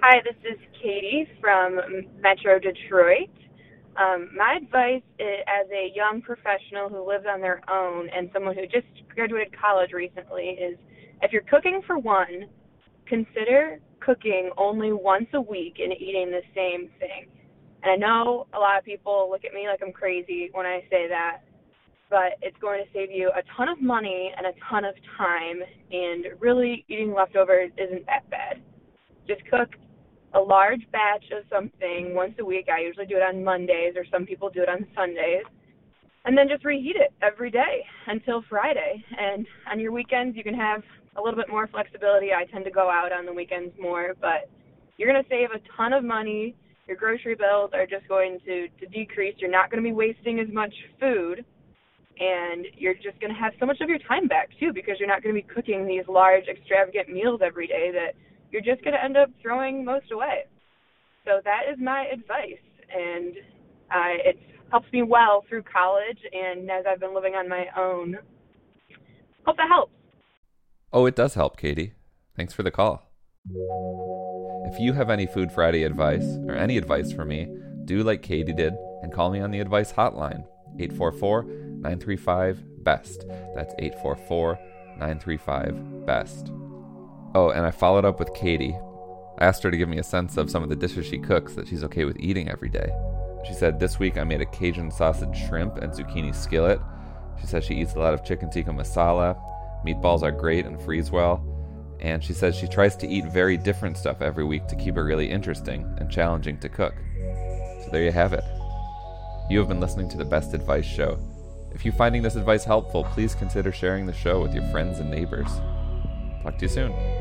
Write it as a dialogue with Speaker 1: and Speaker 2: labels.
Speaker 1: Hi, this is Katie from Metro Detroit. My advice as a young professional who lives on their own and someone who just graduated college recently is if you're cooking for one, consider cooking only once a week and eating the same thing. And I know a lot of people look at me like I'm crazy when I say that, but it's going to save you a ton of money and a ton of time, and really eating leftovers isn't that bad. Just cook a large batch of something once a week. I usually do it on Mondays, or some people do it on Sundays. And then just reheat it every day until Friday. And on your weekends, you can have a little bit more flexibility. I tend to go out on the weekends more, but you're going to save a ton of money. Your grocery bills are just going to decrease. You're not going to be wasting as much food. And you're just going to have so much of your time back, too, because you're not going to be cooking these large, extravagant meals every day that you're just going to end up throwing most away. So that is my advice, and it helps me well through college and as I've been living on my own. Hope that helps.
Speaker 2: Oh, it does help, Katie. Thanks for the call. If you have any Food Friday advice, or any advice for me, do like Katie did and call me on the advice hotline, 844-935-BEST. That's 844-935-BEST. Oh, and I followed up with Katie. I asked her to give me a sense of some of the dishes she cooks that she's okay with eating every day. She said, this week I made a Cajun sausage shrimp and zucchini skillet. She says she eats a lot of chicken tikka masala. Meatballs are great and freeze well. And she says she tries to eat very different stuff every week to keep it really interesting and challenging to cook. So there you have it. You have been listening to the Best Advice Show. If you're finding this advice helpful, please consider sharing the show with your friends and neighbors. Talk to you soon.